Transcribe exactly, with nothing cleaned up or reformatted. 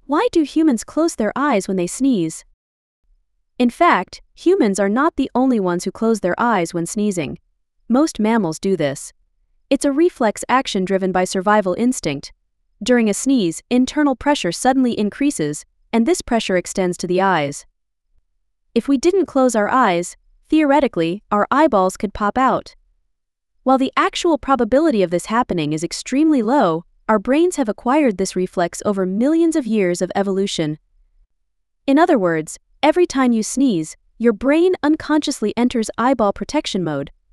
Why do humans close their eyes when they sneeze? In fact, humans are not the only ones who close their eyes when sneezing. Most mammals do this. It's a reflex action driven by survival instinct. During a sneeze, internal pressure suddenly increases, and this pressure extends to the eyes. If we didn't close our eyes, theoretically, our eyeballs could pop out. While the actual probability of this happening is extremely low, our brains have acquired this reflex over millions of years of evolution. In other words, every time you sneeze, your brain unconsciously enters eyeball protection mode,